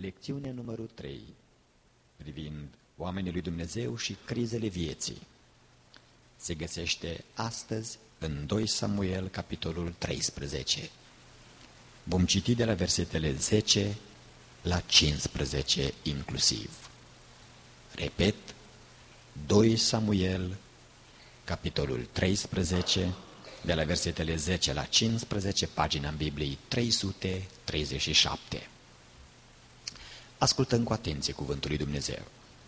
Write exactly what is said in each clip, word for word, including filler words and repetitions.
Lecțiunea numărul trei, privind oamenii lui Dumnezeu și crizele vieții, se găsește astăzi în doi Samuel, capitolul treisprezece. Vom citi de la versetele zece la cincisprezece inclusiv. Repet, doi Samuel, capitolul treisprezece, de la versetele zece la cincisprezece, pagina în Bibliei trei sute treizeci și șapte. Ascultăm cu atenție cuvântul lui Dumnezeu.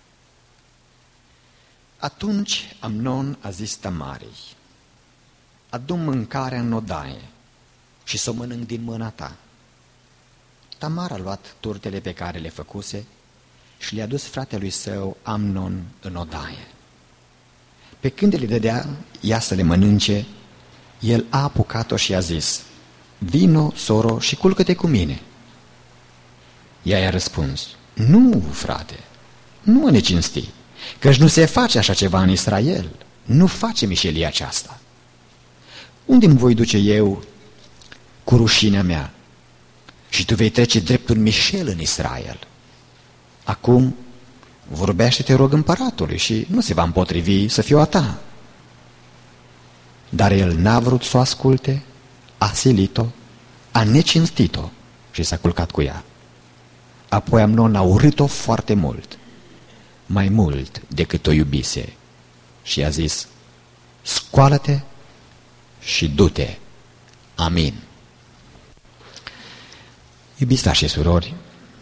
Atunci Amnon a zis Tamarei: adu mâncarea în odaie și să o mănânc din mâna ta. Tamar a luat turtele pe care le făcuse și le-a dus fratelui său Amnon în odaie. Pe când le dădea ea să le mănânce, el a apucat-o și a zis: vino, soro, și culcă-te cu mine. Ea i-a răspuns: nu, frate, nu mă necinsti, căci nu se face așa ceva în Israel. Nu face mișelia aceasta. Unde îmi voi duce eu cu rușinea mea? Și tu vei trece drept un mișel în Israel. Acum vorbește, te rog, împăratului și nu se va împotrivi să fiu a ta. Dar el n-a vrut să o asculte, a silit-o, a necinstit-o și s-a culcat cu ea. Apoi Amnon a urât-o foarte mult, mai mult decât o iubise, și a zis: scoală-te și du-te. Amin. Iubiți frați și surori,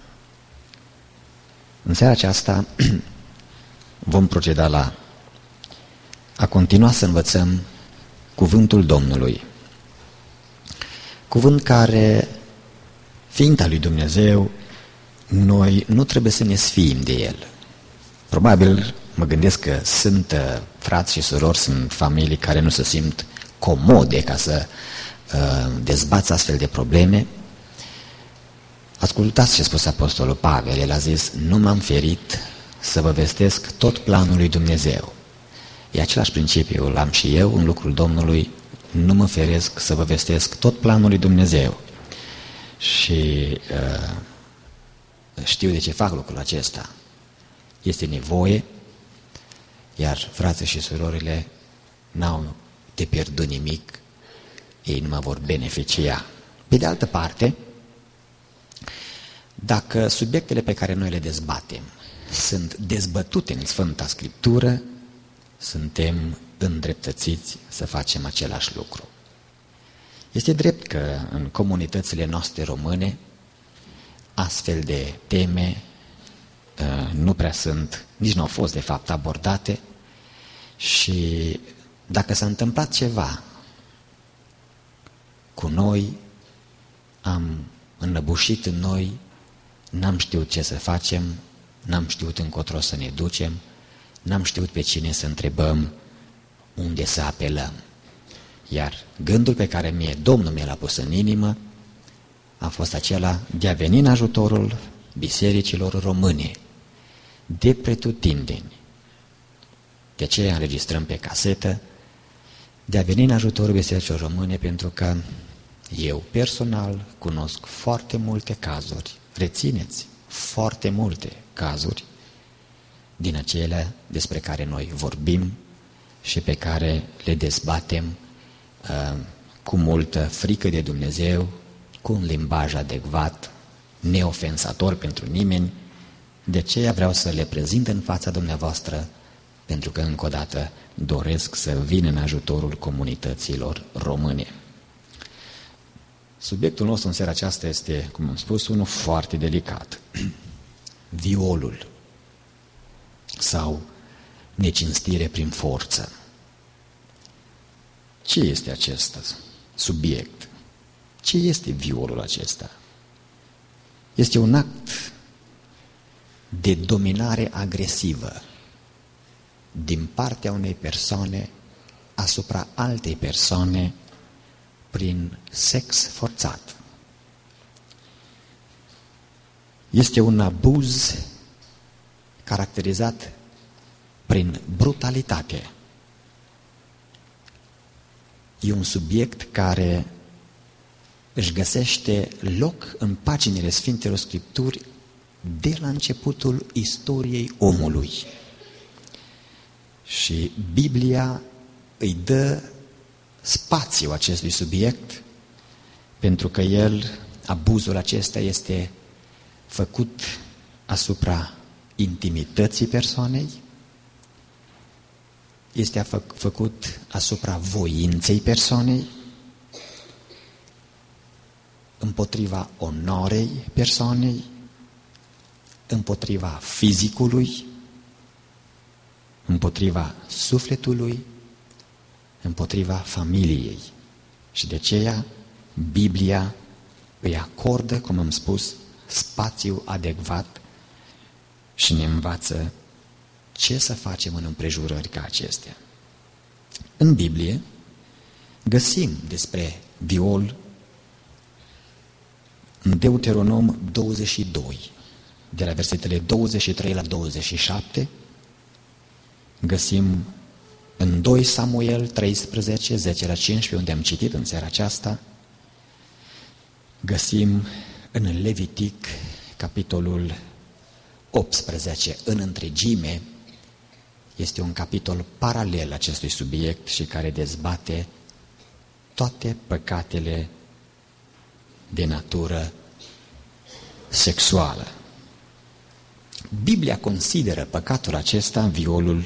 în seara aceasta vom proceda la a continua să învățăm cuvântul Domnului. Cuvânt care, fiind al lui Dumnezeu, noi nu trebuie să ne sfiim de el. Probabil mă gândesc că sunt uh, frați și surori, sunt familii care nu se simt comode ca să uh, dezbați astfel de probleme. Ascultați ce a spus Apostolul Pavel. El a zis: nu m-am ferit să vă vestesc tot planul lui Dumnezeu. E același principiu, l-am și eu în lucrul Domnului. Nu mă feresc să vă vestesc tot planul lui Dumnezeu. Și uh, știu de ce fac lucrul acesta. Este nevoie, iar frații și surorile n-au de pierdut nimic, ei nu mă vor beneficia. Pe de altă parte, dacă subiectele pe care noi le dezbatem sunt dezbătute în Sfânta Scriptură, suntem îndreptățiți să facem același lucru. Este drept că în comunitățile noastre române astfel de teme uh, nu prea sunt, nici nu au fost de fapt abordate, și dacă s-a întâmplat ceva cu noi, am înnăbușit în noi, n-am știut ce să facem, n-am știut încotro să ne ducem, n-am știut pe cine să întrebăm, unde să apelăm. Iar gândul pe care mie Domnul mi l-a pus în inimă a fost acela de a veni în ajutorul bisericilor române, de pretutindeni. De aceea înregistrăm pe casetă, de a veni în ajutorul bisericilor române, pentru că eu personal cunosc foarte multe cazuri, rețineți, foarte multe cazuri din acelea despre care noi vorbim și pe care le dezbatem uh, cu multă frică de Dumnezeu, cu un limbaj adecvat, neofensator pentru nimeni. De aceea vreau să le prezint în fața dumneavoastră, pentru că încă o dată doresc să vin în ajutorul comunităților române. Subiectul nostru în seara aceasta este, cum am spus, unul foarte delicat. Violul sau necinstire prin forță. Ce este acest subiect? Ce este violul acesta? Este un act de dominare agresivă din partea unei persoane asupra altei persoane prin sex forțat. Este un abuz caracterizat prin brutalitate. E un subiect care își găsește loc în paginile Sfintelor Scripturi de la începutul istoriei omului. Și Biblia îi dă spațiu acestui subiect, pentru că el, abuzul acesta este făcut asupra intimității persoanei, este fă, făcut asupra voinței persoanei, împotriva onorei persoanei, împotriva fizicului, împotriva sufletului, împotriva familiei. Și de aceea Biblia îi acordă, cum am spus, spațiu adecvat și ne învață ce să facem în împrejurări ca acestea. În Biblie găsim despre viol în Deuteronom douăzeci și doi, de la versetele douăzeci și trei la douăzeci și șapte, găsim în doi Samuel treisprezece, zece la cincisprezece, unde am citit în seara aceasta, găsim în Levitic, capitolul optsprezece, în întregime. Este un capitol paralel acestui subiect și care dezbate toate păcatele de natură sexuală. Biblia consideră păcatul acesta, violul,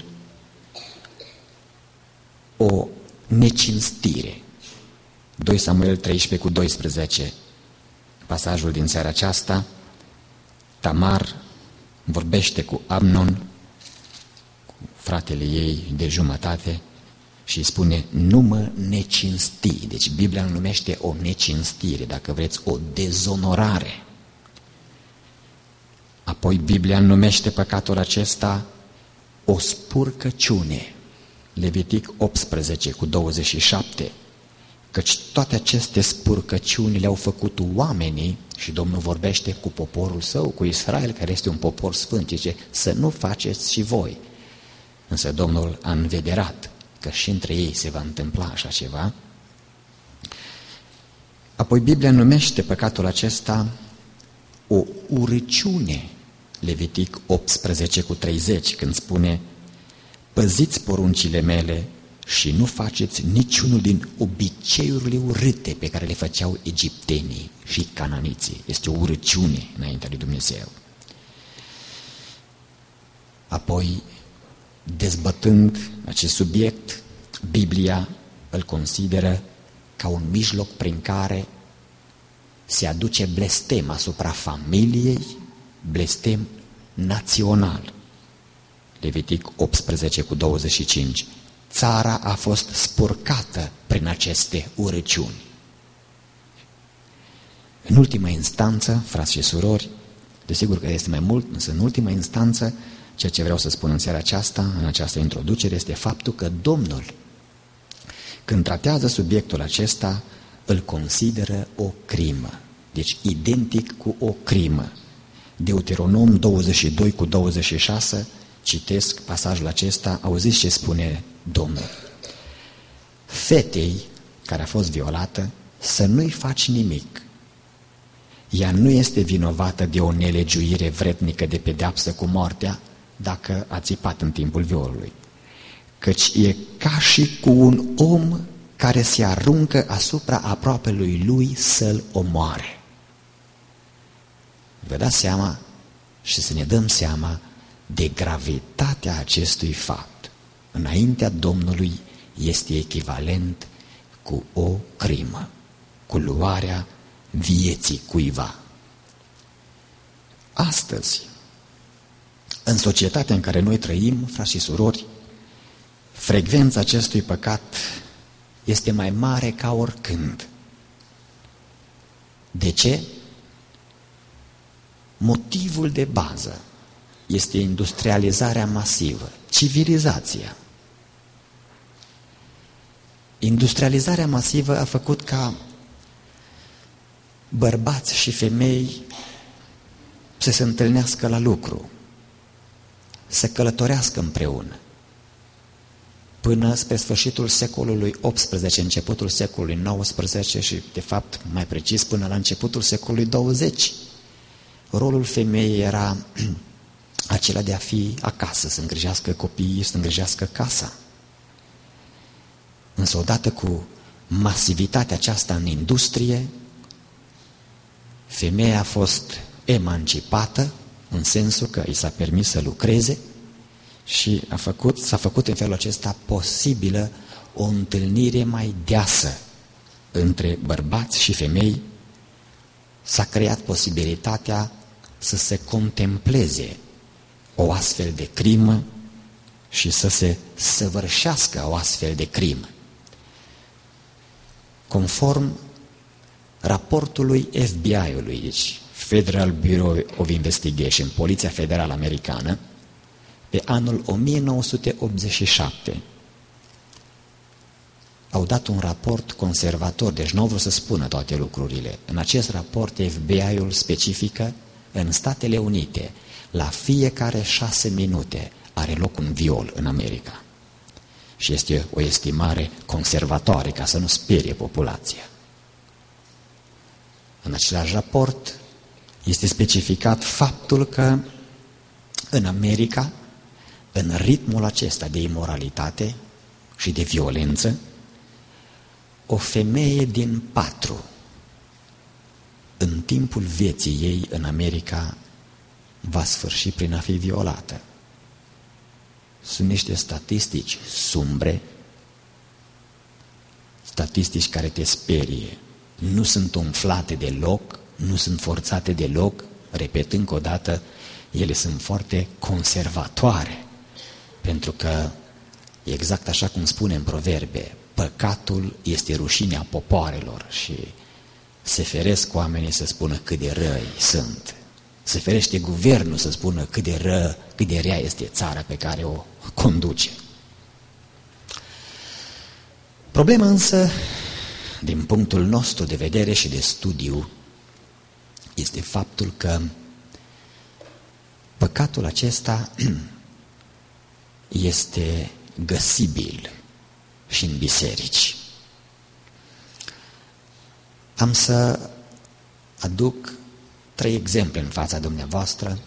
o necinstire. doi Samuel treisprezece cu doisprezece, pasajul din seara aceasta, Tamar vorbește cu Amnon, cu fratele ei de jumătate, și îi spune: nu mă necinsti. Deci Biblia îl numește o necinstire, dacă vreți, o dezonorare. Apoi Biblia îl numește păcatul acesta o spurcăciune. Levitic optsprezece cu douăzeci și șapte, căci toate aceste spurcăciuni le-au făcut oamenii, și Domnul vorbește cu poporul său, cu Israel, care este un popor sfânt, zice: să nu faceți și voi. Însă Domnul a învederat că și între ei se va întâmpla așa ceva. Apoi Biblia numește păcatul acesta o urăciune. Levitic optsprezece cu treizeci, când spune: păziți poruncile mele și nu faceți niciunul din obiceiurile urâte pe care le făceau egiptenii și cananiții. Este o urăciune înaintea lui Dumnezeu. Apoi, dezbătând acest subiect, Biblia îl consideră ca un mijloc prin care se aduce blestem asupra familiei, blestem național. Levitic optsprezece cu douăzeci și cinci. Țara a fost spurcată prin aceste urăciuni. În ultima instanță, frați și surori, desigur că este mai mult, însă în ultima instanță, ceea ce vreau să spun în seara aceasta, în această introducere, este faptul că Domnul, când tratează subiectul acesta, îl consideră o crimă. Deci identic cu o crimă. Deuteronom douăzeci și doi cu douăzeci și șase, citesc pasajul acesta, auziți ce spune Domnul: fetei care a fost violată să nu-i faci nimic. Ea nu este vinovată de o nelegiuire vrednică de pedeapsă cu moartea dacă a țipat în timpul violului, căci e ca și cu un om care se aruncă asupra aproapelui lui să-l omoare. Vă dați seama și să ne dăm seama de gravitatea acestui fapt. Înaintea Domnului este echivalent cu o crimă, cu luarea vieții cuiva. Astăzi, în societatea în care noi trăim, frați și surori, frecvența acestui păcat este mai mare ca oricând. De ce? Motivul de bază este industrializarea masivă, civilizația. Industrializarea masivă a făcut ca bărbați și femei să se întâlnească la lucru, să călătorească împreună. Până spre sfârșitul secolului optsprezece, începutul secolului nouăsprezece și, de fapt, mai precis, până la începutul secolului douăzeci, rolul femeii era acela de a fi acasă, să îngrijească copiii, să îngrijească casa. Însă odată cu masivitatea aceasta în industrie, femeia a fost emancipată în sensul că i s-a permis să lucreze și a făcut, s-a făcut în felul acesta posibilă o întâlnire mai deasă între bărbați și femei. S-a creat posibilitatea să se contempleze o astfel de crimă și să se săvârșească o astfel de crimă. Conform raportului F B I-ului, deci Federal Bureau of Investigation, Poliția Federală Americană, pe anul o mie nouă sute optzeci și șapte, au dat un raport conservator, deci nu vreau să spună toate lucrurile. În acest raport F B I-ul specifică în Statele Unite, la fiecare șase minute are loc un viol în America. Și este o estimare conservatoare ca să nu sperie populația. În același raport este specificat faptul că în America, în ritmul acesta de imoralitate și de violență, o femeie din patru în timpul vieții ei în America va sfârși prin a fi violată. Sunt niște statistici sumbre, statistici care te sperie. Nu sunt umflate deloc, nu sunt forțate deloc, repet încă o dată, ele sunt foarte conservatoare, pentru că, exact așa cum spune în Proverbe, păcatul este rușinea popoarelor și se feresc oamenii să spună cât de răi sunt. Se ferește guvernul să spună cât de ră, cât de rea este țara pe care o conduce. Problema însă, din punctul nostru de vedere și de studiu, este faptul că păcatul acesta este găsibil și în biserici. Am să aduc trei exemple în fața dumneavoastră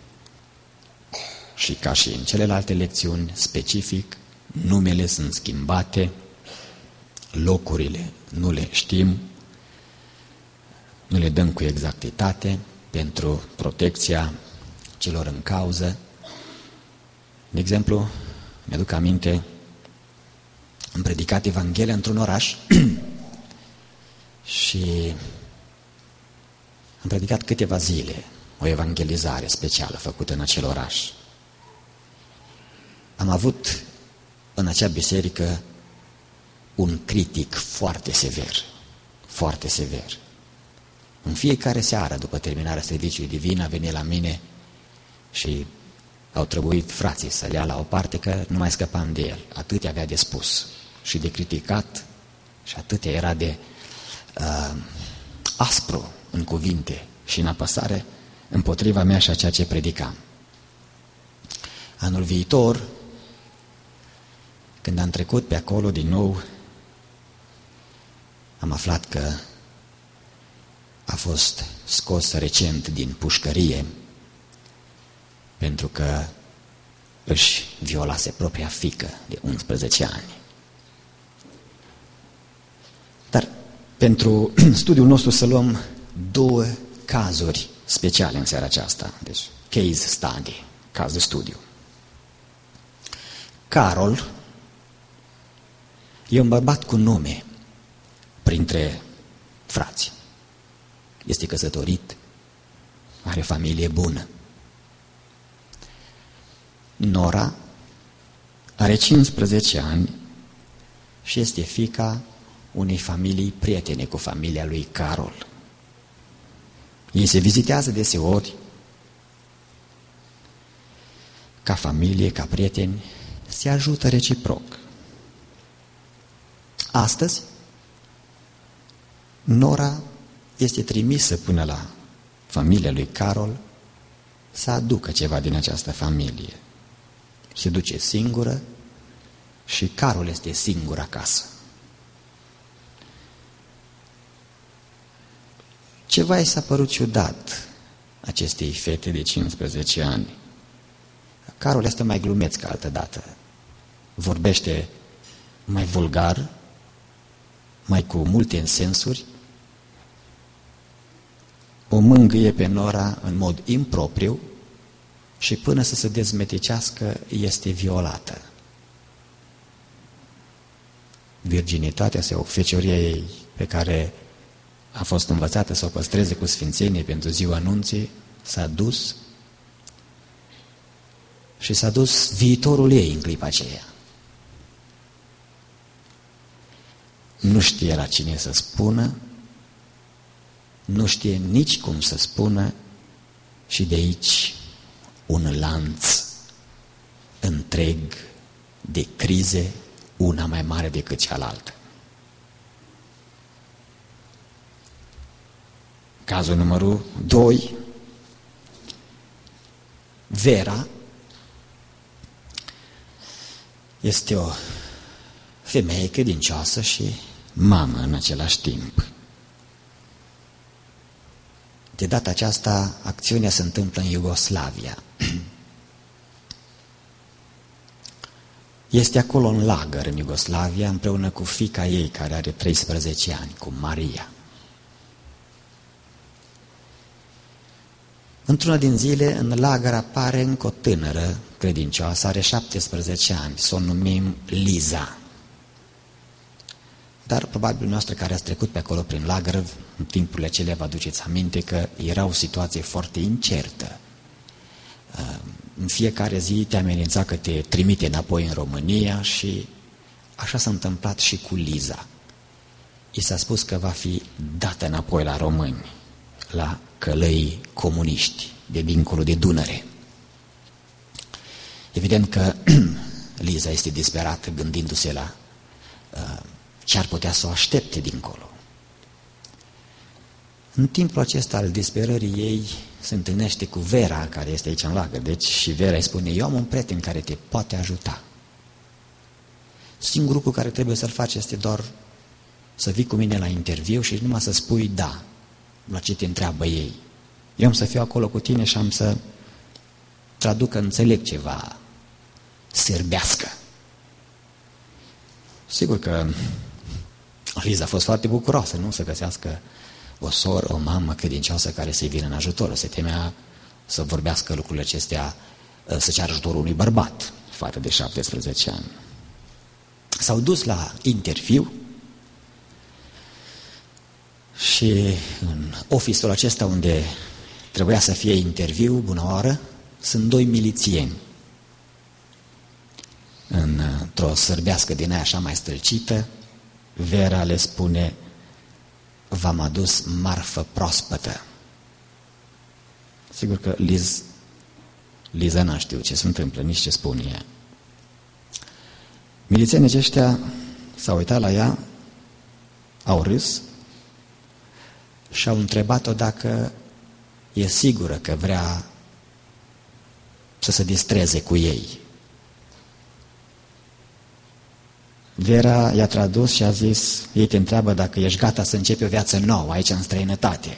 și ca și în celelalte lecțiuni, specific, numele sunt schimbate, locurile nu le știm, nu le dăm cu exactitate pentru protecția celor în cauză. De exemplu, mi-aduc aminte, am predicat Evanghelia într-un oraș și am predicat câteva zile, o evangelizare specială făcută în acel oraș. Am avut în acea biserică un critic foarte sever, foarte sever. În fiecare seară, după terminarea serviciului divin, a venit la mine și au trebuit frații să-l ia la o parte, că nu mai scăpam de el. Atât avea de spus și de criticat și atât era de uh, aspru în cuvinte și în apăsare împotriva mea și a ceea ce predicam. Anul viitor, când am trecut pe acolo din nou, am aflat că a fost scos recent din pușcărie pentru că își violase propria fiică de unsprezece ani. Dar pentru studiul nostru să luăm două cazuri speciale în seara aceasta. Deci, case study, caz de studiu. Carol e un bărbat cu nume printre frați. Este căsătorit, are o familie bună. Nora are cincisprezece ani și este fiica unei familii prietene cu familia lui Carol. Ei se vizitează deseori, ca familie, ca prieteni, se ajută reciproc. Astăzi, Nora este trimisă până la familia lui Carol să aducă ceva din această familie. Se duce singură și Carol este singur acasă. Ceva i s-a părut ciudat acestei fete de cincisprezece ani. Carol este mai glumeț ca altă dată. Vorbește mai vulgar, mai cu multe însensuri. O mângâie pe Nora în mod impropriu și până să se dezmeticească este violată. Virginitatea sau fecioria ei, pe care a fost învățată să o păstreze cu sfințenie pentru ziua anunții, s-a dus și s-a dus viitorul ei în clipa aceea. Nu știe la cine să spună, nu știe nici cum să spună și de aici un lanț întreg de crize, una mai mare decât cealaltă. Cazul numărul doi, Vera este o femeie credincioasă și mamă în același timp. De data aceasta, acțiunea se întâmplă în Iugoslavia. Este acolo în lagăr în Iugoslavia, împreună cu fiica ei, care are treisprezece ani, cu Maria. Într-una din zile, în lagăr apare încă o tânără credincioasă, are șaptesprezece ani, să o numim Liza. Dar probabil noastră care ați trecut pe acolo prin lagăr, în timpurile acelea vă aduceți aminte că era o situație foarte incertă. În fiecare zi te amenința că te trimite înapoi în România și așa s-a întâmplat și cu Liza. I s-a spus că va fi dată înapoi la români, la călăii comuniști de dincolo de Dunăre. Evident că Liza este disperată gândindu-se la uh, ce ar putea să o aștepte dincolo. În timpul acesta al disperării ei se întâlnește cu Vera, care este aici în lagăr. Deci și Vera îi spune: eu am un prieten care te poate ajuta. Singurul lucru care trebuie să-l faci este doar să vii cu mine la interviu și numai să spui da la ce te întreabă ei. Eu am să fiu acolo cu tine și am să traduc că înțeleg ceva sârbească. Sigur că Liza a fost foarte bucuroasă, nu? Să găsească o soră, o mamă credincioasă care să-i vină în ajutor. Se temea să vorbească lucrurile acestea, să ceară ajutorul unui bărbat, fată de șaptesprezece ani. S-au dus la interviu și în office-ul acesta unde trebuia să fie interviu, bună oară, sunt doi milițieni. Într-o sârbească din aia așa mai stâlcită, Vera le spune: v-am adus marfă proaspătă. Sigur că Liz, Liza n-a știut ce se întâmplă, nici ce spune ea. Milițienii aceștia s-au uitat la ea, au râs și au întrebat-o dacă e sigură că vrea să se distreze cu ei. Vera i-a tradus și a zis, ei te întreabă dacă ești gata să începi o viață nouă aici în străinătate.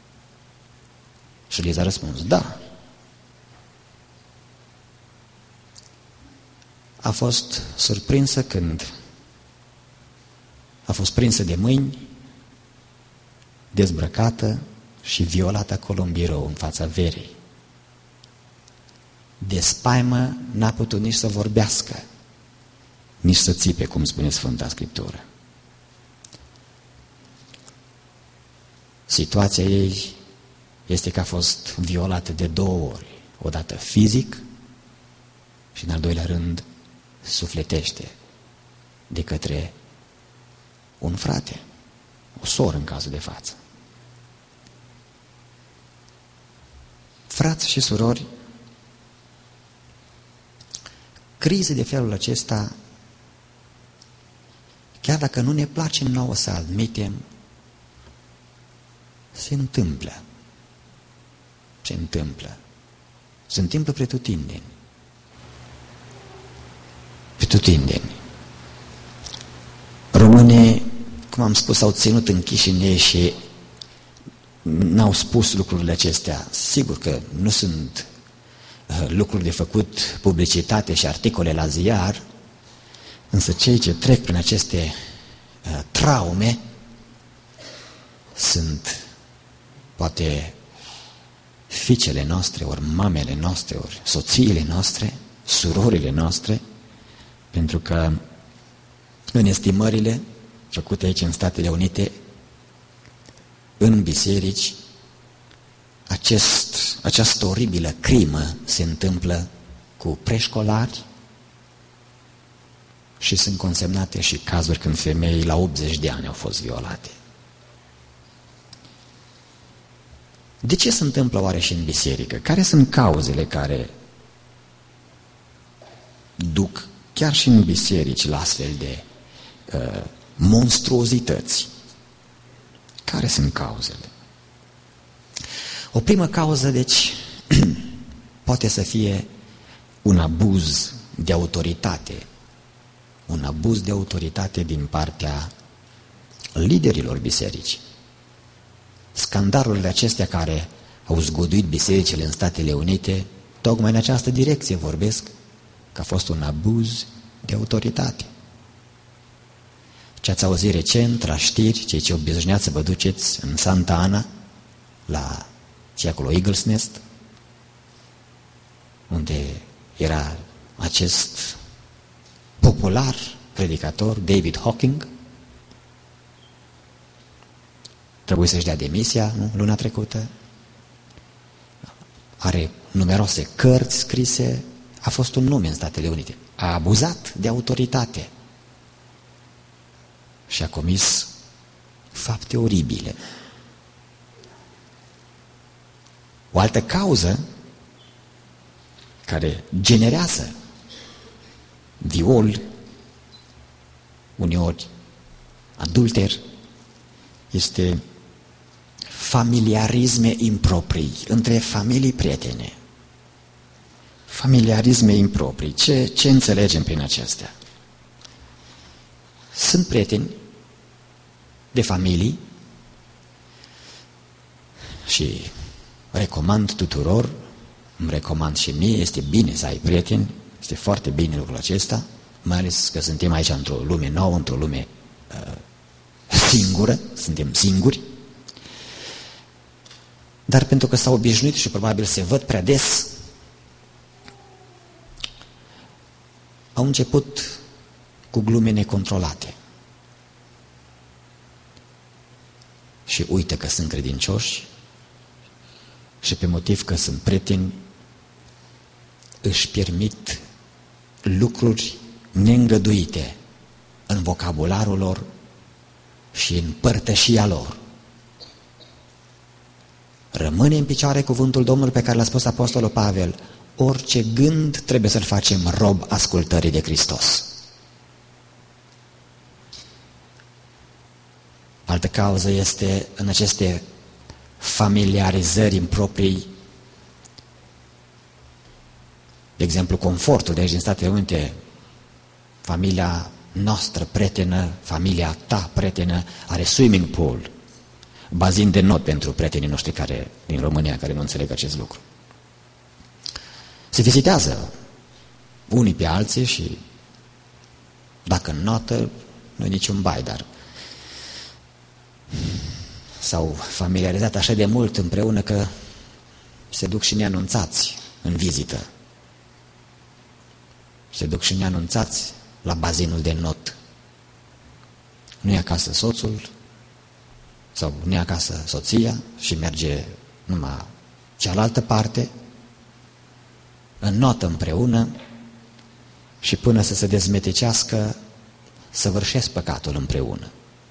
Și Liza a răspuns, da. A fost surprinsă când a fost prinsă de mâini, dezbrăcată și violată acolo în birou, în fața Verei. De spaimă n-a putut nici să vorbească, nici să țipe, cum spune Sfânta Scriptură. Situația ei este că a fost violată de două ori. Odată fizic și în al doilea rând sufletește de către un frate, o soră în cazul de față. Frați și surori, crize de felul acesta, chiar dacă nu ne place nouă să admitem, se întâmplă. Se întâmplă. Se întâmplă pretutindeni. Pretutindeni. Românii, cum am spus, au ținut închiși în ei și n-au spus lucrurile acestea. Sigur că nu sunt uh, lucruri de făcut publicitate și articole la ziar, însă cei ce trec prin aceste uh, traume sunt poate fiicele noastre, ori mamele noastre, ori soțiile noastre, surorile noastre, pentru că în estimările făcute aici în Statele Unite, în biserici, acest, această oribilă crimă se întâmplă cu preșcolari și sunt consemnate și cazuri când femei la optzeci de ani au fost violate. De ce se întâmplă oare și în biserică? Care sunt cauzele care duc chiar și în biserici la astfel de uh, monstruozități? Care sunt cauzele? O primă cauză, deci, poate să fie un abuz de autoritate. Un abuz de autoritate din partea liderilor bisericii. Scandalurile acestea care au zguduit bisericile în Statele Unite, tocmai în această direcție vorbesc, că a fost un abuz de autoritate. Ce ați auzit recent la știri, cei ce obișnuiați să vă duceți în Santa Ana, la ce acolo Eagle's Nest, unde era acest popular predicator, David Hawking, trebuie să-și dea demisia, nu? Luna trecută. Are numeroase cărți scrise, a fost un nume în Statele Unite. A abuzat de autoritate și a comis fapte oribile. O altă cauză care generează viol, uneori adulter, este familiarisme improprii între familii prietene. Familiarisme improprii. Ce, ce înțelegem prin acestea? Sunt prieteni de familii și recomand tuturor, îmi recomand și mie, este bine să ai prieteni, este foarte bine lucrul acesta, mai ales că suntem aici într-o lume nouă, într-o lume uh, singură, suntem singuri, dar pentru că s-au obișnuit și probabil se văd prea des, au început cu glume necontrolate. Și uită că sunt credincioși și pe motiv că sunt prieteni își permit lucruri neîngăduite în vocabularul lor și în părtășia lor. Rămâne în picioare cuvântul Domnului pe care l-a spus Apostolul Pavel: orice gând trebuie să-l facem rob ascultării de Hristos. Altă cauză este în aceste familiarizări improprii, de exemplu confortul de aici din Statele Unite. Familia noastră prietenă, familia ta prietenă are swimming pool, bazin de not pentru prietenii noștri care, din România care nu înțeleg acest lucru. Se vizitează unii pe alții și dacă înnotă, nu e niciun bai, dar s-au familiarizat așa de mult împreună că se duc și neanunțați în vizită. Se duc și neanunțați la bazinul de not. Nu e acasă soțul sau nu e acasă soția și merge numai cealaltă parte, înnotă împreună și până să se dezmetecească săvârșesc păcatul împreună.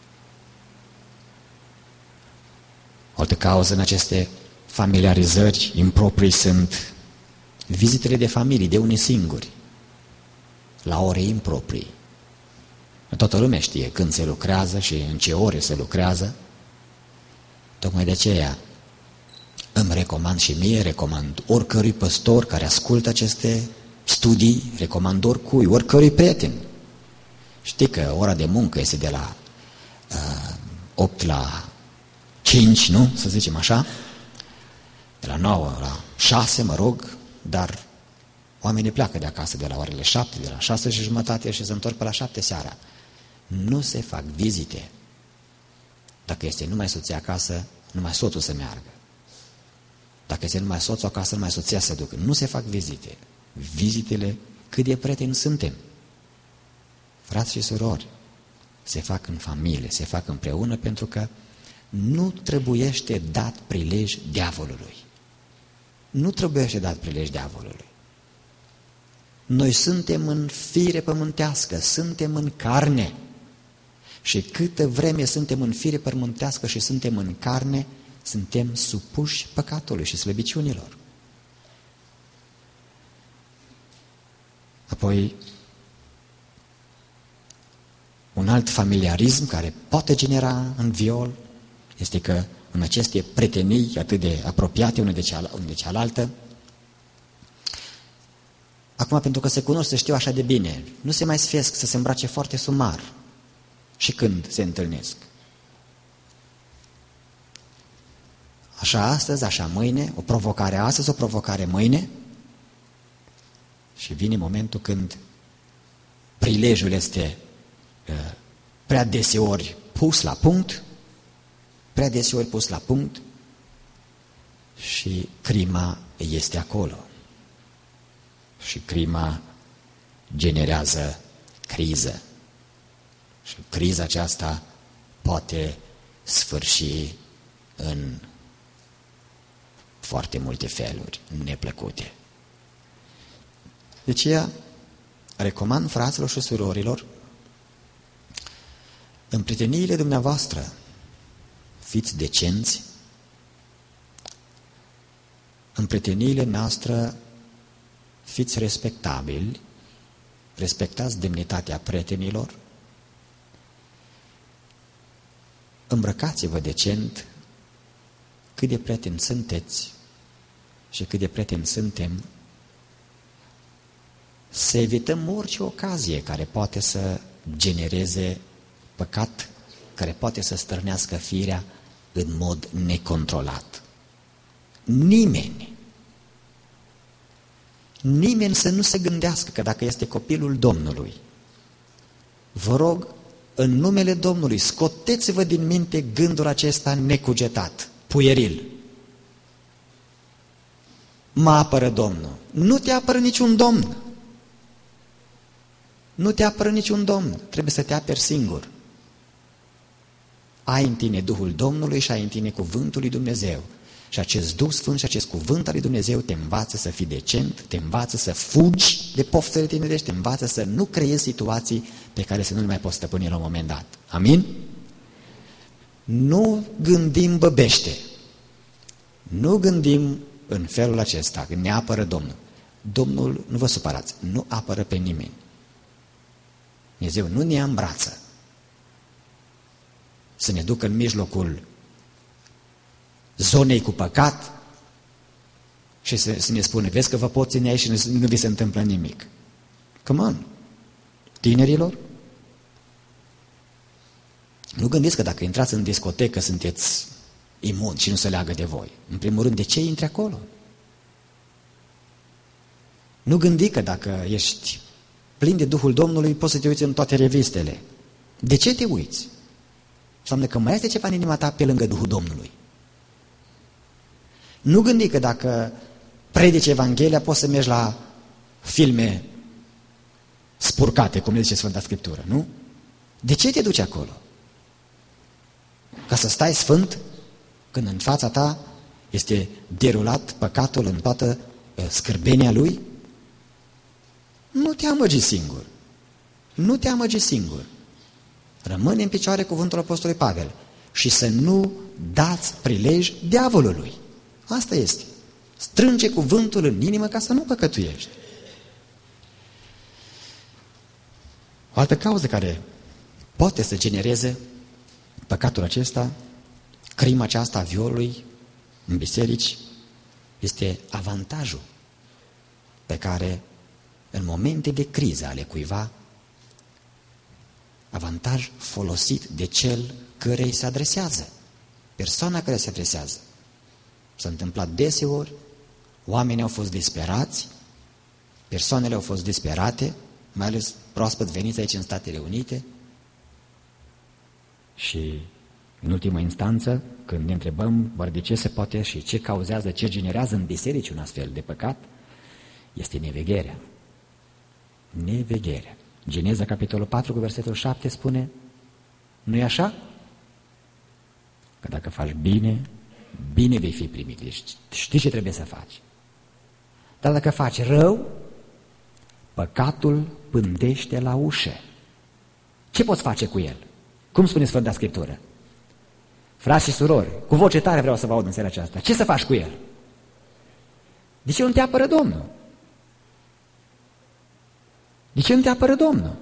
O altă cauză în aceste familiarizări improprii sunt vizitele de familie, de unii singuri, la ore improprii. Toată lumea știe când se lucrează și în ce ore se lucrează. Tocmai de aceea îmi recomand și mie, recomand oricărui păstor care ascultă aceste studii, recomand oricui, oricărui prieten. Știi că ora de muncă este de la uh, opt la cinci, nu? Să zicem așa. De la nouă la șase, mă rog, dar oamenii pleacă de acasă de la orele șapte, de la șase și jumătate și se întorc pe la șapte seara. Nu se fac vizite. Dacă este numai soția acasă, numai soțul să meargă. Dacă este numai soțul acasă, numai soția să ducă. Nu se fac vizite. Vizitele, cât de prieteni suntem. Frați și surori, se fac în familie, se fac împreună, pentru că nu trebuiește dat prilej diavolului. Nu trebuiește dat prilej diavolului. Noi suntem în fire pământească, suntem în carne. Și câtă vreme suntem în fire pământească și suntem în carne, suntem supuși păcatului și slăbiciunilor. Apoi, un alt familiarism care poate genera în viol este că în aceste prietenii atât de apropiate une de, ceala, une de cealaltă, acum pentru că se cunosc, se știu așa de bine, nu se mai sfesc să se îmbrace foarte sumar și când se întâlnesc. Așa astăzi, așa mâine, o provocare astăzi, o provocare mâine, și vine momentul când prilejul este uh, prea deseori pus la punct, prea deseori pus la punct și crima este acolo. Și crima generează criză. Și criza aceasta poate sfârși în foarte multe feluri neplăcute. De aceea recomand fraților și surorilor, în prieteniile dumneavoastră fiți decenți, în prieteniile noastre fiți respectabili, respectați demnitatea prietenilor, îmbrăcați-vă decent, cât de prieteni sunteți și cât de prieteni suntem, să evităm orice ocazie care poate să genereze păcat, care poate să stârnească firea în mod necontrolat. Nimeni, nimeni să nu se gândească că dacă este copilul Domnului, vă rog, în numele Domnului, scoteți-vă din minte gândul acesta necugetat, puieril. Mă apără Domnul. Nu te apără niciun domn. Nu te apără niciun domn. Trebuie să te aperi singur. Ai în tine Duhul Domnului și ai în tine Cuvântul lui Dumnezeu. Și acest Duh Sfânt și acest Cuvânt al lui Dumnezeu te învață să fii decent, te învață să fugi de poftele tinerești, te învață să nu creezi situații pe care să nu le mai poți stăpâni la un moment dat. Amin? Nu gândim băbește. Nu gândim în felul acesta, când ne apără Domnul. Domnul, nu vă supărați, nu apără pe nimeni. Dumnezeu nu ne ia în brață să ne ducă în mijlocul zonei cu păcat și să, să ne spune, vezi că vă pot ține aici și nu, nu vi se întâmplă nimic. Come on! Tinerilor, nu gândiți că dacă intrați în discotecă sunteți imuni și nu se leagă de voi. În primul rând, de ce intri acolo? Nu gândi că dacă ești plin de Duhul Domnului, poți să te uiți în toate revistele. De ce te uiți? Înseamnă că mai este ceva în inima ta pe lângă Duhul Domnului. Nu gândi că dacă predici Evanghelia, poți să mergi la filme spurcate, cum le zice Sfânta Scriptură, nu? De ce te duci acolo? Ca să stai sfânt când în fața ta este derulat păcatul în toată scârbenia lui? Nu te amăgi singur. Nu te amăgi singur. Rămâne în picioare cuvântul Apostolului Pavel și să nu dați prilej diavolului. Asta este. Strânge cuvântul în inimă ca să nu păcătuiești. O altă cauză care poate să genereze păcatul acesta, crima aceasta a violului în biserici, este avantajul pe care în momente de criză ale cuiva, avantaj folosit de cel cărei se adresează. persoana care se adresează. S-a întâmplat deseori, oamenii au fost disperați, persoanele au fost disperate, mai ales proaspăt veniți aici în Statele Unite. Și în ultimă instanță, când ne întrebăm oare de ce se poate și ce cauzează, ce generează în biserici un astfel de păcat, este nevegherea. Nevegherea. Geneza, capitolul patru, cu versetul șapte spune, nu-i așa? Că dacă faci bine, bine vei fi primit. Deci știi ce trebuie să faci. Dar dacă faci rău, păcatul pândește la ușă. Ce poți face cu el? Cum spune Sfânta Scriptură? Frați și surori, cu voce tare vreau să vă aud în seara aceasta. Ce să faci cu el? De ce nu te apără Domnul? De ce nu te apără Domnul?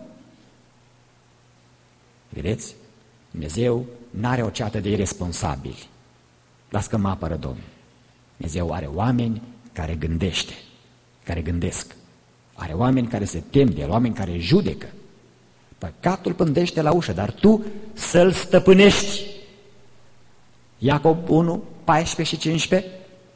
Vedeți? Dumnezeu n-are o ceată de irresponsabili. Las că mă apără Domnul. Dumnezeu are oameni care gândește, care gândesc. Are oameni care se tem de el, oameni care judecă. Păcatul pândește la ușă, dar tu să-l stăpânești. Iacob unu, paisprezece și cincisprezece.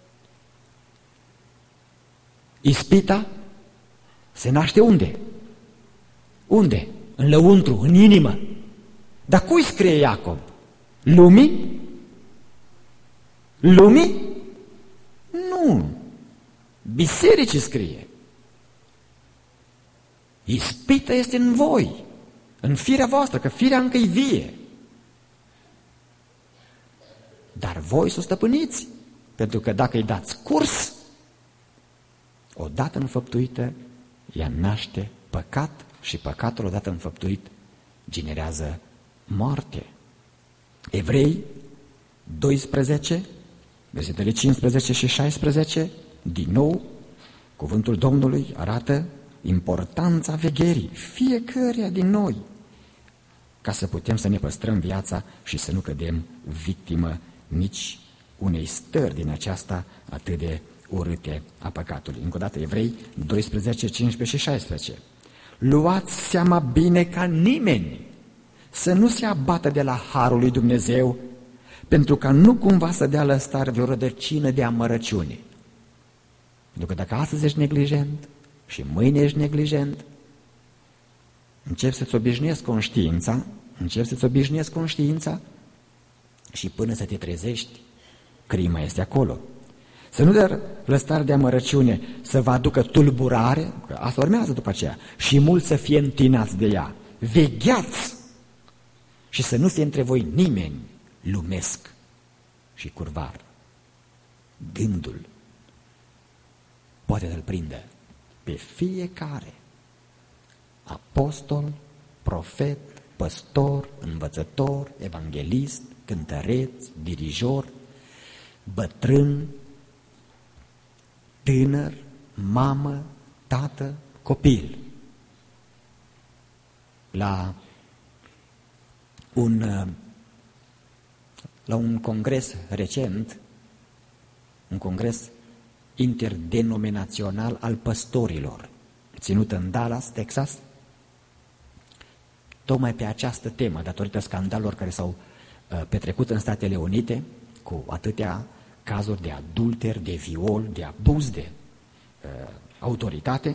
Ispita se naște unde? Unde? În lăuntru, în inimă. Dar cui scrie Iacob? Lumii? Lumii? Nu. Bisericii scrie. Ispita este în voi, în firea voastră, că firea încă-i vie. Dar voi să o stăpâniți, pentru că dacă îi dați curs, odată înfăptuită, ea naște păcat și păcatul odată înfăptuit generează moarte. Evrei doisprezece, versetele cincisprezece și șaisprezece, din nou, cuvântul Domnului arată importanța vegherii fiecăruia din noi, ca să putem să ne păstrăm viața și să nu cădem victimă nici unei stări din aceasta atât de urâte a păcatului. Încă o dată, Evrei doisprezece, cincisprezece și șaisprezece. Luați seama bine ca nimeni să nu se abată de la harul lui Dumnezeu, pentru ca nu cumva să dea lăstare vreo rădăcină de amărăciune. Pentru că dacă astăzi ești neglijent și mâine ești neglijent, începi să-ți obișnuiesc conștiința, începi să-ți obișnuiesc conștiința și până să te trezești, crima este acolo. Să nu dea lăstare de amărăciune să vă aducă tulburare, că asta urmează după aceea, și mulți să fie întinați de ea. Vegheați și să nu fie între voi nimeni lumesc și curvar. Gândul poate să-l prindă pe fiecare apostol, profet, păstor, învățător, evanghelist, cântăreț, dirijor, bătrân, tânăr, mamă, tată, copil. La un, la un congres recent, un congres interdenominațional al păstorilor, ținut în Dallas, Texas, tocmai pe această temă, datorită scandalurilor care s-au uh, petrecut în Statele Unite, cu atâtea cazuri de adulter, de viol, de abuz de uh, autoritate,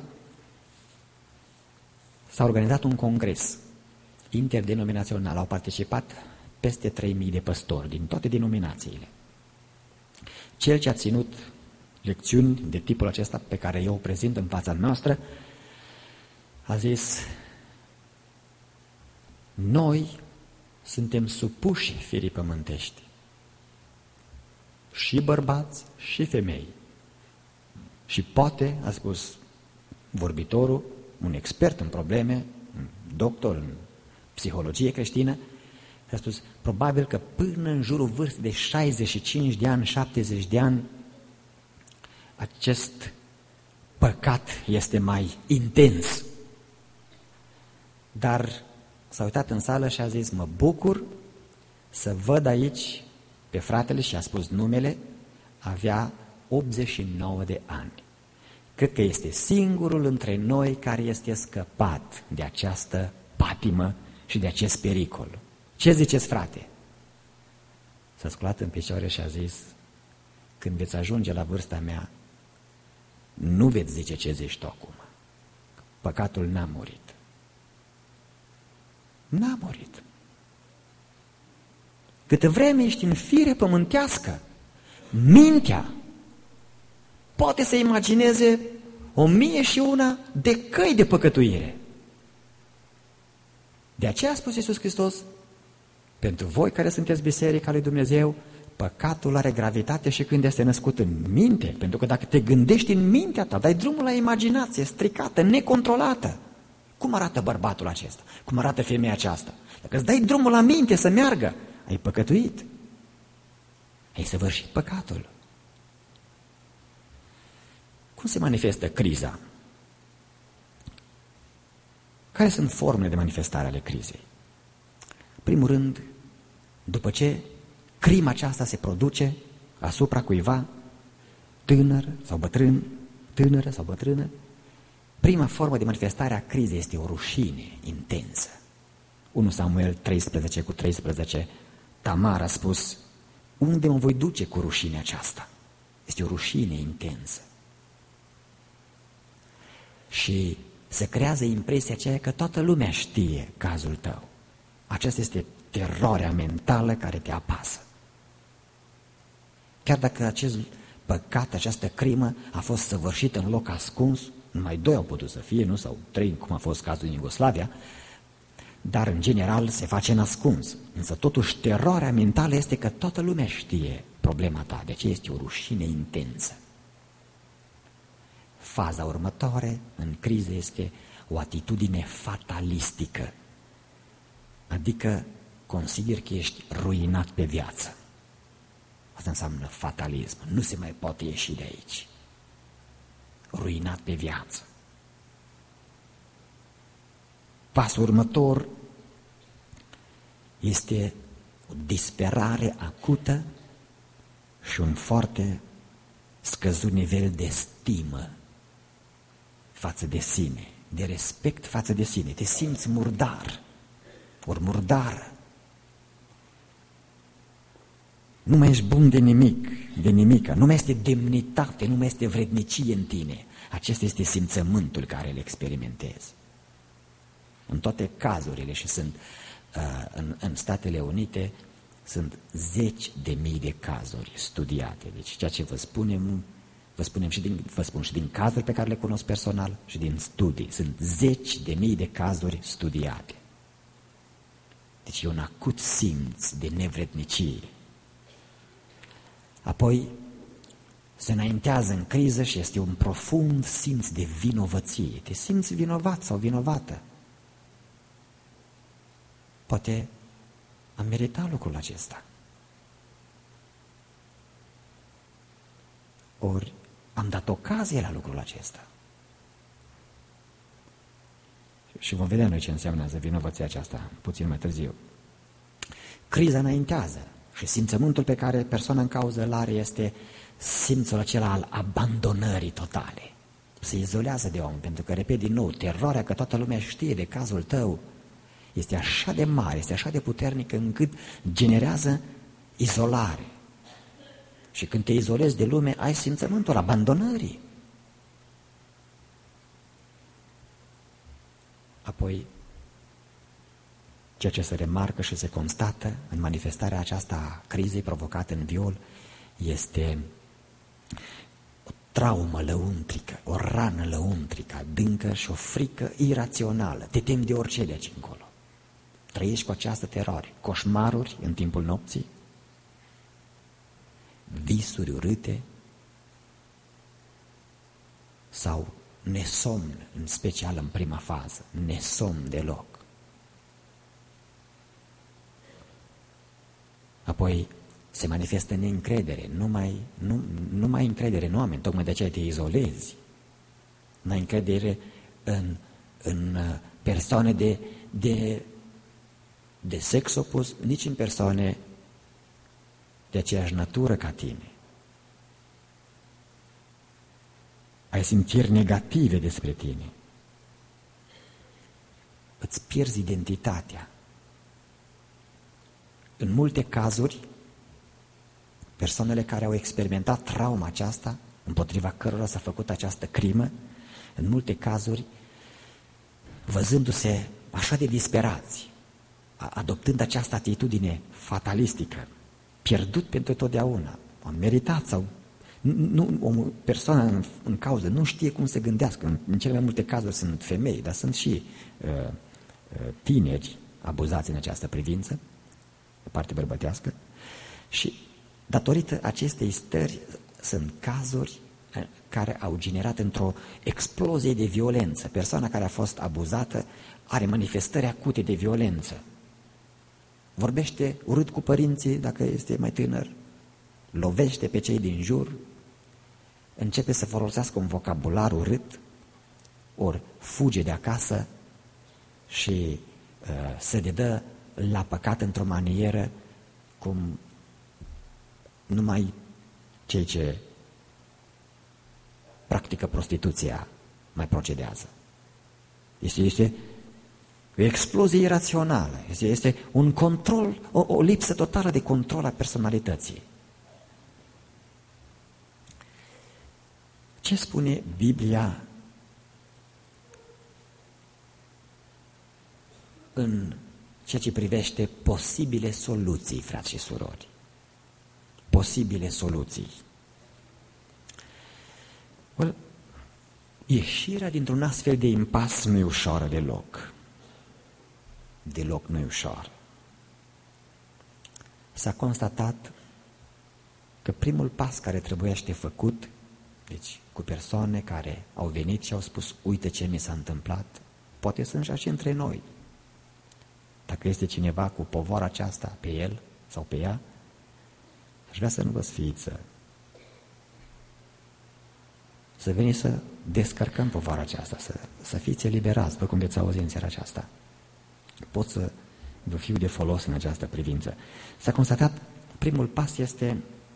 s-a organizat un congres interdenominațional. Au participat peste trei mii de păstori din toate denominațiile. Cel ce a ținut lecțiuni de tipul acesta pe care eu o prezint în fața noastră a zis: noi suntem supuși firii pământești, și bărbați și femei. Și poate, a spus vorbitorul, un expert în probleme, un doctor în psihologie creștină, a spus, probabil că până în jurul vârstei de șaizeci și cinci de ani, șaptezeci de ani, acest păcat este mai intens. Dar s-a uitat în sală și a zis, mă bucur să văd aici pe fratele, și a spus numele, avea optzeci și nouă de ani. Cred că este singurul între noi care este scăpat de această patimă și de acest pericol. Ce ziceți, frate? s-a sculat în picioare și a zis: când veți ajunge la vârsta mea, nu veți zice ce zici tu acum. Păcatul n-a murit. N-a murit. Câtă vreme ești în fire pământească, mintea poate să imagineze o mie și una de căi de păcătuire. De aceea a spus Iisus Hristos: pentru voi care sunteți biserica lui Dumnezeu, păcatul are gravitate și când este născut în minte, pentru că dacă te gândești în mintea ta, dai drumul la imaginație stricată, necontrolată. Cum arată bărbatul acesta? Cum arată femeia aceasta? Dacă îți dai drumul la minte să meargă, ai păcătuit. Ai săvârșit păcatul. Cum se manifestă criza? Care sunt formele de manifestare ale crizei? Primul rând, după ce crima aceasta se produce asupra cuiva, tânăr sau bătrân, tânără sau bătrână, prima formă de manifestare a crizei este o rușine intensă. unu Samuel treisprezece cu treisprezece, Tamar a spus: unde mă voi duce cu rușinea aceasta? Este o rușine intensă. Și se creează impresia aceea că toată lumea știe cazul tău. Aceasta este teroarea mentală care te apasă. Chiar dacă acest păcat, această crimă a fost săvârșită în loc ascuns, numai doi au putut să fie, nu? Sau trei, cum a fost cazul în Iugoslavia, dar în general se face în ascuns. Însă totuși teroarea mentală este că toată lumea știe problema ta, de aceea este o rușine intensă. Faza următoare în criză este o atitudine fatalistică, adică consideri că ești ruinat pe viață. Asta înseamnă fatalism, nu se mai poate ieși de aici. Ruinat pe viață. Pasul următor este o disperare acută și un foarte scăzut nivel de stimă față de sine, de respect față de sine. Te simți murdar, ori murdară. Nu mai ești bun de nimic, de nimica, nu mai este demnitate, nu mai este vrednicie în tine. Acesta este simțământul care îl experimentezi. În toate cazurile, și sunt uh, în, în Statele Unite, sunt zeci de mii de cazuri studiate. Deci ceea ce vă spunem, vă, spunem și din, vă spun și din cazuri pe care le cunosc personal și din studii. Sunt zeci de mii de cazuri studiate. Deci e un acut simț de nevrednicie. Apoi se înaintează în criză și este un profund simț de vinovăție. Te simți vinovat sau vinovată. Poate am meritat lucrul acesta. Ori am dat ocazie la lucrul acesta. Și vom vedea noi ce înseamnă vinovăția aceasta puțin mai târziu. Criza înaintează și simțământul pe care persoana în cauză îl are este simțul acela al abandonării totale. Se izolează de om, pentru că, repet din nou, teroarea că toată lumea știe de cazul tău este așa de mare, este așa de puternică încât generează izolare. Și când te izolezi de lume, ai simțământul abandonării. Apoi, ceea ce se remarcă și se constată în manifestarea aceasta a crizei provocate în viol este o traumă lăuntrică, o rană lăuntrică, adâncă și o frică irațională. Te temi de orice de aici încolo. Trăiești cu această teroare, coșmaruri în timpul nopții, visuri urâte sau nesomn, în special în prima fază, nesomn deloc. Apoi se manifestă neîncredere, nu mai, nu, nu mai încredere în oameni, tocmai de aceea te izolezi. Nu ai încredere în, în persoane de, de, de sex opus, nici în persoane de aceeași natură ca tine. Ai simțiri negative despre tine. Îți pierzi identitatea. În multe cazuri, persoanele care au experimentat trauma aceasta, împotriva cărora s-a făcut această crimă, în multe cazuri, văzându-se așa de disperați, adoptând această atitudine fatalistică, pierdut pentru totdeauna, am meritat sau nu, o persoană în, în cauză nu știe cum să gândească. În, în cele mai multe cazuri sunt femei, dar sunt și uh, uh, tineri abuzați în această privință, de parte bărbătească, și datorită acestei stări sunt cazuri care au generat într-o explozie de violență. Persoana care a fost abuzată are manifestări acute de violență. Vorbește urât cu părinții dacă este mai tânăr, lovește pe cei din jur, începe să folosească un vocabular urât, ori fuge de acasă și uh, se dedă la păcat într-o manieră cum numai cei ce practică prostituția mai procedează. Este, este o explozie irațională, este, este un control, o, o lipsă totală de control a personalității. Ce spune Biblia în ceea ce privește posibile soluții, frați și surori? Posibile soluții. Well, ieșirea dintr-un astfel de impas nu e ușoară deloc. Deloc nu e ușoară. S-a constatat că primul pas care trebuiește făcut, deci cu persoane care au venit și au spus, uite ce mi s-a întâmplat, poate sunt și așa între noi. Dacă este cineva cu povara aceasta pe el sau pe ea, aș vrea să nu vă sfiiți, să veniți să descărcăm povara aceasta, să, să fiți eliberați, după cum veți auzi în seara aceasta. Pot să vă fiu de folos în această privință. S-a constatat, primul pas este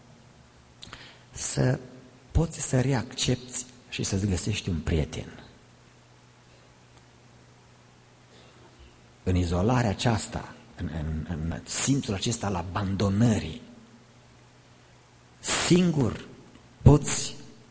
să poți să reaccepti și să-ți găsești un prieten. În izolarea aceasta, în, în, în simțul acesta al abandonării, singur poți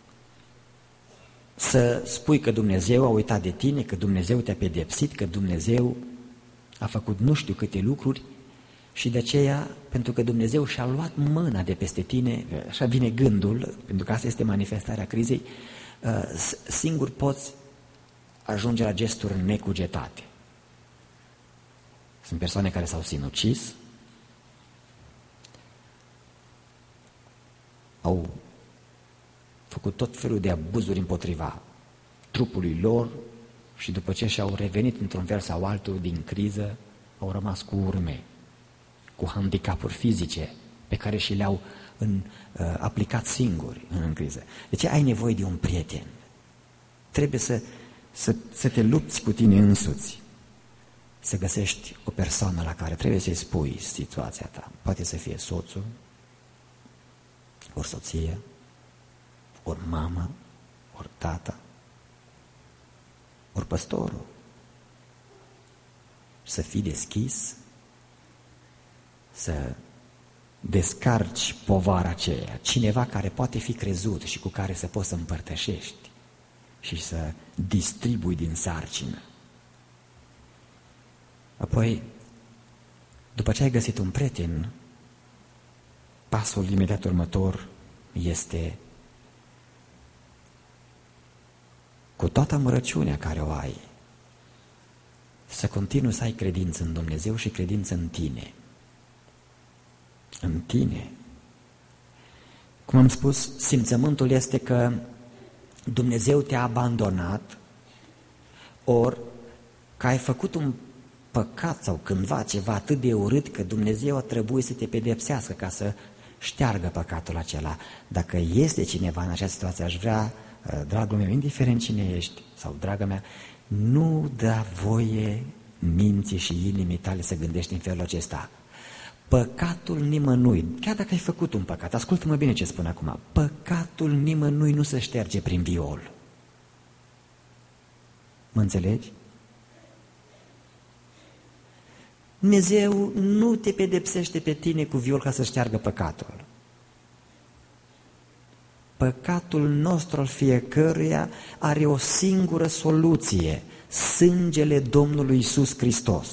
să spui că Dumnezeu a uitat de tine, că Dumnezeu te-a pedepsit, că Dumnezeu a făcut nu știu câte lucruri și de aceea, pentru că Dumnezeu și-a luat mâna de peste tine, așa vine gândul, pentru că asta este manifestarea crizei, singur poți ajunge la gesturi necugetate. Sunt persoane care s-au sinucis, au făcut tot felul de abuzuri împotriva trupului lor și după ce și-au revenit într-un fel sau altul din criză, au rămas cu urme, cu handicapuri fizice pe care și le-au în, uh, aplicat singuri în, în criză. De ce ai nevoie de un prieten? Trebuie să, să, să te lupți cu tine însuți, să găsești o persoană la care trebuie să-i spui situația ta. Poate să fie soțul, ori soție, ori mama, ori tata, ori păstorul. Să fii deschis, să descarci povara aceea, cineva care poate fi crezut și cu care să poți să împărtășești și să distribui din sarcină. Apoi, după ce ai găsit un prieten, pasul imediat următor este, cu toată amărăciunea care o ai, să continui să ai credință în Dumnezeu și credință în tine. În tine. Cum am spus, simțământul este că Dumnezeu te-a abandonat, ori că ai făcut un păcat sau cândva ceva atât de urât că Dumnezeu a trebuit să te pedepsească ca să șteargă păcatul acela. Dacă este cineva în această situație, aș vrea, dragul meu, indiferent cine ești sau draga mea, nu da voie minții și inimii tale să gândești în felul acesta. Păcatul nimănui, chiar dacă ai făcut un păcat, ascultă-mă bine ce spun acum, păcatul nimănui nu se șterge prin viol. Mă înțelegi? Dumnezeu nu te pedepsește pe tine cu viol ca să șteargă păcatul. Păcatul nostru al fiecăruia are o singură soluție: sângele Domnului Iisus Hristos.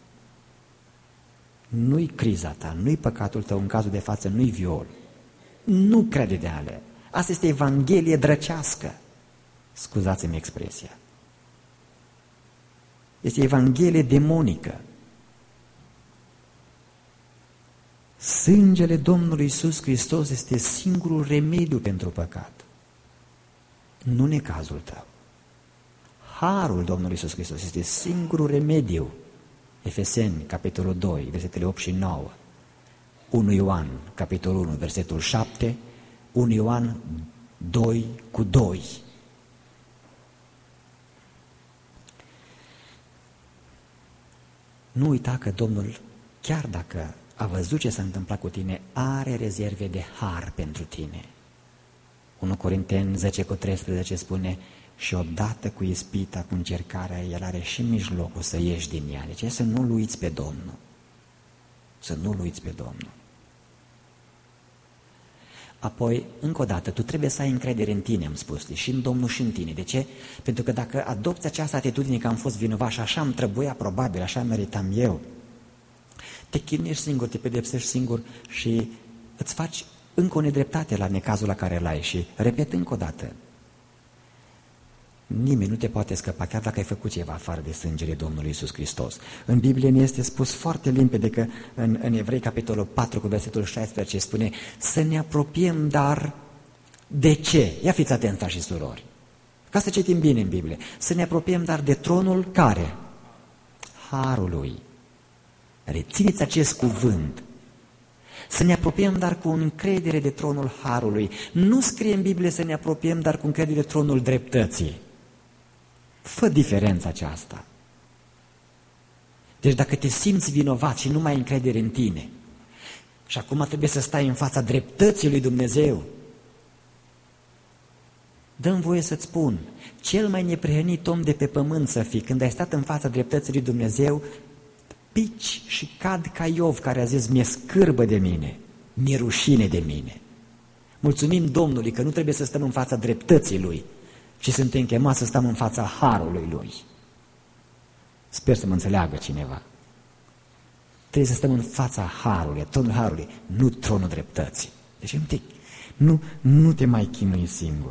Nu-i criza ta, nu-i păcatul tău, în cazul de față nu-i viol. Nu crede de ale. Asta este Evanghelie drăcească. Scuzați-mi expresia. Este Evanghelie demonică. Sângele Domnului Iisus Hristos este singurul remediu pentru păcat. Nu necazul tău. Harul Domnului Iisus Hristos este singurul remediu. Efeseni, capitolul doi, versetele opt și nouă. unu Ioan, capitolul unu, versetul șapte. unu Ioan doi cu doi. Nu uita că Domnul, chiar dacă a văzut ce s-a întâmplat cu tine, are rezerve de har pentru tine. unu Corinteni zece cu treisprezece spune: și odată cu ispita, cu încercarea, El are și mijlocul să ieși din ea. Deci să nu-L uiți pe Domnul. Să nu-L uiți pe Domnul. Apoi, încă o dată, tu trebuie să ai încredere în tine, am spus, și în Domnul și în tine. De ce? Pentru că dacă adopți această atitudine că am fost vinovat și așa îmi trebuia, probabil, așa meritam eu, te chinuiești singur, te pedepsești singur și îți faci încă o nedreptate la necazul la care l-ai. Și repet încă o dată, nimeni nu te poate scăpa, chiar dacă ai făcut ceva afară de sângele Domnului Iisus Hristos. În Biblie ne este spus foarte limpede că în, în Evrei, capitolul patru, cu versetul șaisprezece, spune: să ne apropiem, dar de ce? Ia fiți atenți, frați și surori, ca să citim bine în Biblie. Să ne apropiem, dar de tronul care? Harului. Rețineți acest cuvânt. Să ne apropiem, dar cu încredere de tronul Harului. Nu scrie în Biblie să ne apropiem, dar cu încredere de tronul dreptății. Fă diferența aceasta. Deci dacă te simți vinovat și nu mai ai încredere în tine și acum trebuie să stai în fața dreptății lui Dumnezeu, dă-mi voie să-ți spun, cel mai neprihănit om de pe pământ să fii, când ai stat în fața dreptății lui Dumnezeu, pici și cad ca Iov, care a zis: mi-e scârbă de mine, mi-e rușine de mine. Mulțumim Domnului că nu trebuie să stăm în fața dreptății Lui, ci suntem chemați să stăm în fața harului Lui. Sper să mă înțeleagă cineva. Trebuie să stăm în fața harului, tronul harului, nu tronul dreptății. Deci nu te, nu, nu te mai chinui singur.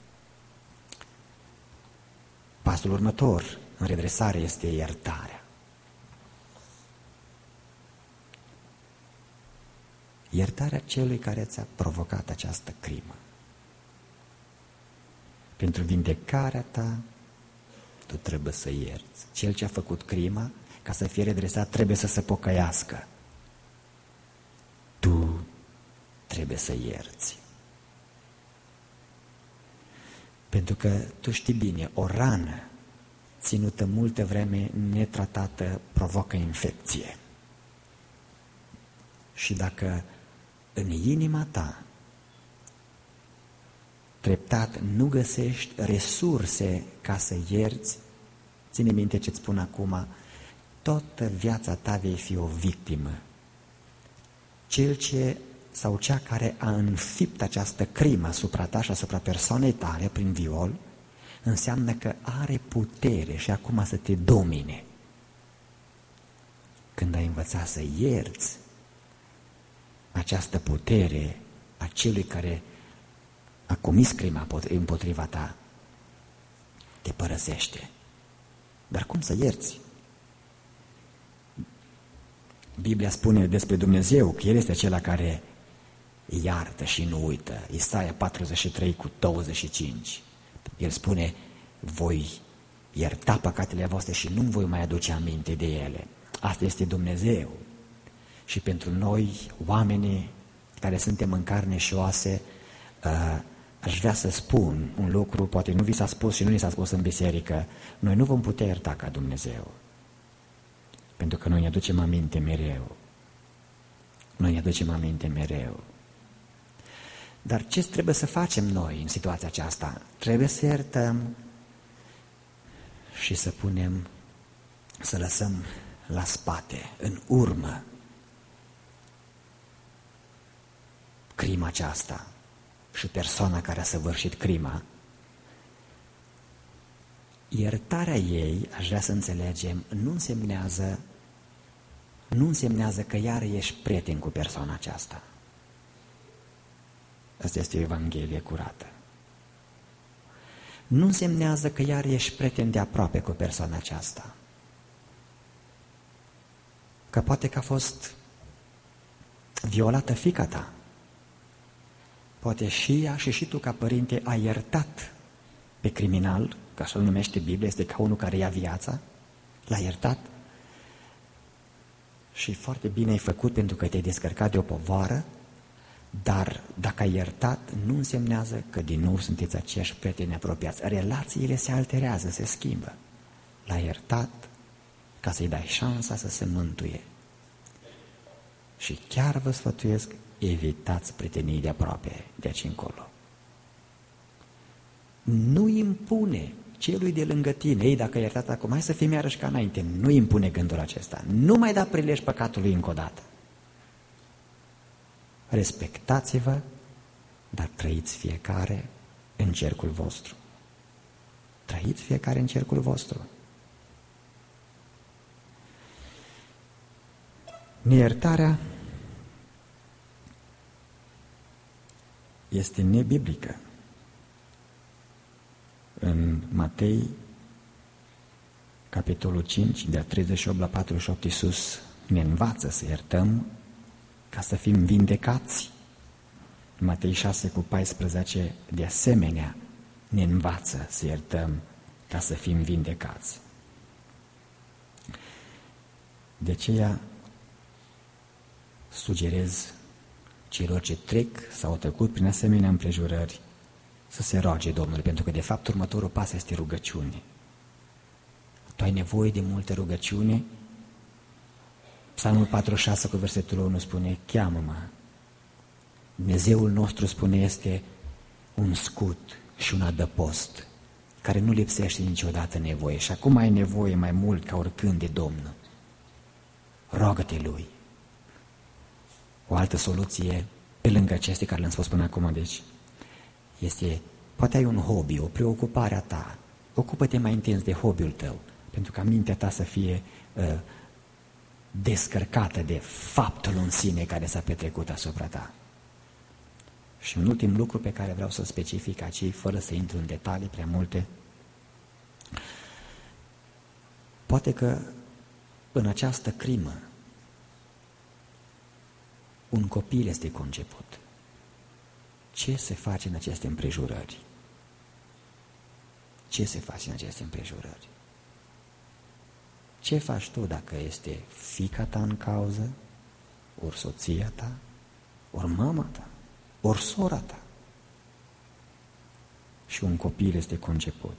Pasul următor în redresare este iertarea. Iertarea celui care ți-a provocat această crimă. Pentru vindecarea ta, tu trebuie să ierți. Cel ce a făcut crima, ca să fie redresat, trebuie să se pocăiască. Tu trebuie să ierți. Pentru că tu știi bine, o rană ținută multă vreme netratată provoacă infecție. Și dacă în inima ta treptat nu găsești resurse ca să ierți, ține minte ce-ți spun acum, toată viața ta vei fi o victimă. Cel ce sau cea care a înfipt această crimă asupra ta și asupra persoanei tale prin viol, înseamnă că are putere și acum să te domine. Când ai învățat să ierți, această putere a celui care a comis crima împotriva ta te părăsește. Dar cum să ierți? Biblia spune despre Dumnezeu că El este acela care iartă și nu uită. Isaia patruzeci și trei cu douăzeci și cinci. El spune: voi ierta păcatele voastre și nu voi mai aduce aminte de ele. Asta este Dumnezeu. Și pentru noi, oamenii care suntem în carne și oase, uh, aș vrea să spun un lucru, poate nu vi s-a spus și nu ni s-a spus în biserică: noi nu vom putea ierta ca Dumnezeu. Pentru că noi ne aducem aminte mereu. Noi ne aducem aminte mereu. Dar ce trebuie să facem noi în situația aceasta? Trebuie să iertăm și să punem, să lăsăm la spate, în urmă, crima aceasta. și persoana care a săvârșit crima, iertarea ei, aș vrea să înțelegem, nu însemnează, nu însemnează că iară ești prieten cu persoana aceasta. Asta este o Evanghelie curată. Nu însemnează că iar ești prieten de aproape cu persoana aceasta. Că poate că a fost violată fiica ta. Poate și ea și și tu ca părinte ai iertat pe criminal, că așa îl numește Biblia, este ca unul care ia viața, l-a iertat. Și foarte bine ai făcut pentru că te-ai descărcat de o povară, dar dacă ai iertat, nu însemnează că din nou sunteți aceiași prieteni apropiați. Relațiile se alterează, se schimbă. L-a iertat ca să-i dai șansa să se mântuie. Și chiar vă sfătuiesc, evitați prietenii de aproape de aici încolo. Nu impune celui de lângă tine, ei, dacă ai iertat acum, hai să fim iarăși ca înainte, nu impune gândul acesta. Nu mai da prilej păcatului încă o dată. Respectați-vă, dar trăiți fiecare în cercul vostru. Trăiți fiecare în cercul vostru. Neiertarea este nebiblică. În Matei, capitolul cinci, de la treizeci și opt la patruzeci și opt, Iisus ne învață să iertăm ca să fim vindecați. Matei șase cu paisprezece, de asemenea, ne învață să iertăm ca să fim vindecați. De aceea sugerez celor ce trec sau au trecut prin asemenea împrejurări să se roage Domnului, pentru că de fapt următorul pas este rugăciune. Tu ai nevoie de multă rugăciune. Psalmul patruzeci și șase cu versetul unu spune, cheamă-mă. Dumnezeul nostru, spune, este un scut și un adăpost care nu lipsește niciodată nevoie. Și acum ai nevoie mai mult ca oricând de Domnul. Roagă-te Lui. O altă soluție, pe lângă acestea care le-am spus până acum, deci, este, poate ai un hobby, o preocupare a ta. Ocupă-te mai intens de hobby-ul tău, pentru ca mintea ta să fie uh, descărcată de faptul în sine care s-a petrecut asupra ta. Și un ultim lucru pe care vreau să-l specific aici, fără să intru în detalii prea multe, poate că în această crimă un copil este conceput. Ce se face în aceste împrejurări? Ce se face în aceste împrejurări? Ce faci tu dacă este fiica ta în cauză, ori soția ta, ori mama ta, ori sora ta? Și un copil este conceput.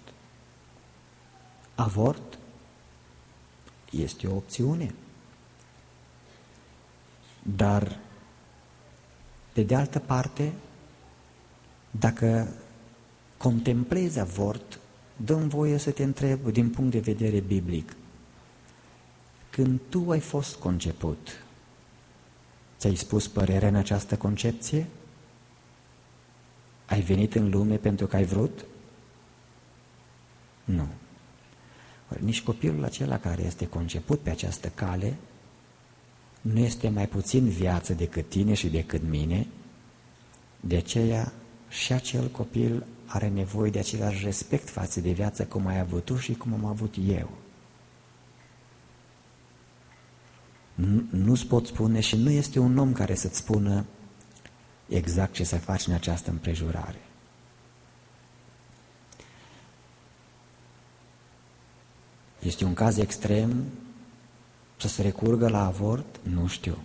Avort este o opțiune. Dar, pe de altă parte, dacă contemplezi avort, dă-mi voie să te întreb din punct de vedere biblic. Când tu ai fost conceput, ți-ai spus părerea în această concepție? Ai venit în lume pentru că ai vrut? Nu. Ori nici copilul acela care este conceput pe această cale nu este mai puțin viață decât tine și decât mine, de aceea și acel copil are nevoie de același respect față de viață cum ai avut tu și cum am avut eu. Nu-ți pot spune și nu este un om care să-ți spună exact ce să faci în această împrejurare. Este un caz extrem să se recurgă la avort? Nu știu.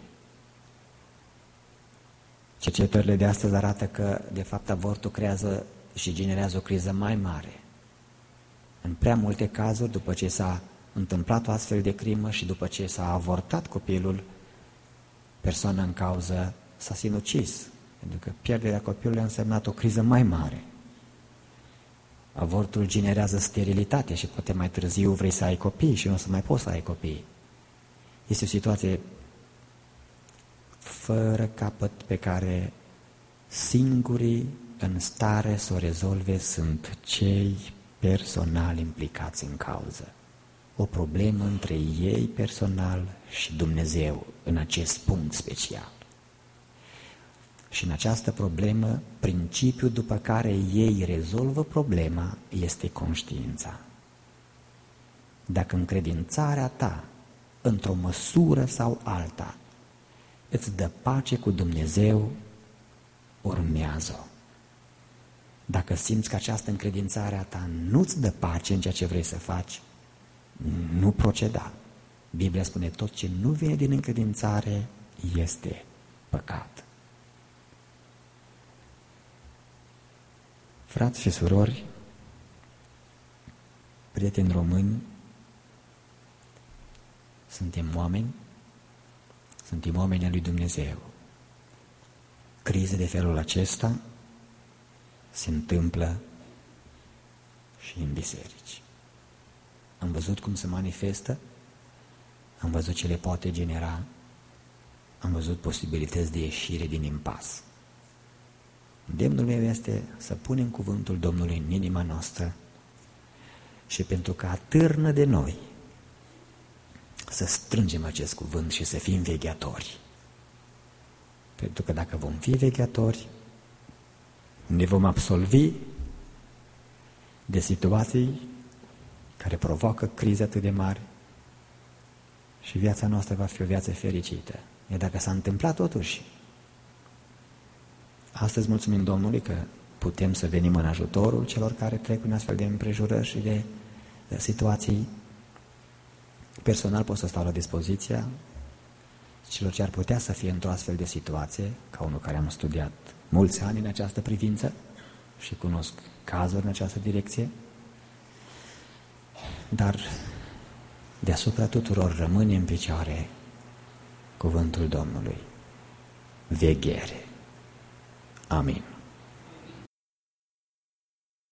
Cercetările de astăzi arată că, de fapt, avortul creează și generează o criză mai mare. În prea multe cazuri, după ce s-a întâmplat o astfel de crimă și după ce s-a avortat copilul, persoana în cauză s-a sinucis, pentru că pierderea copilului a însemnat o criză mai mare. Avortul generează sterilitate și poate mai târziu vrei să ai copii și nu o să mai poți să ai copii. Este o situație fără capăt pe care singurii în stare să o rezolve sunt cei personal implicați în cauză. O problemă între ei personal și Dumnezeu în acest punct special. Și în această problemă, principiul după care ei rezolvă problema este conștiința. Dacă încredințarea ta, într-o măsură sau alta, îți dă pace cu Dumnezeu, urmează-o. Dacă simți că această încredințare a ta nu-ți dă pace în ceea ce vrei să faci, nu proceda. Biblia spune, tot ce nu vine din încredințare este păcat. Frați și surori, prieteni români, suntem oameni, suntem oameni al lui Dumnezeu. Crize de felul acesta se întâmplă și în biserici. Am văzut cum se manifestă, am văzut ce le poate genera, am văzut posibilități de ieșire din impas. Îndemnul meu este să punem cuvântul Domnului în inima noastră și pentru că atârnă de noi să strângem acest cuvânt și să fim vegheatori. Pentru că dacă vom fi vegheatori, ne vom absolvi de situații care provoacă crize atât de mari și viața noastră va fi o viață fericită. E dacă s-a întâmplat totuși. Astăzi mulțumim Domnului că putem să venim în ajutorul celor care trec prin astfel de împrejurări și de, de situații. Personal pot să stau la dispoziția celor ce ar putea să fie într-o astfel de situație, ca unul care am studiat mulți ani în această privință și cunosc cazuri în această direcție, dar deasupra tuturor rămâne în picioare cuvântul Domnului: veghere. Amin.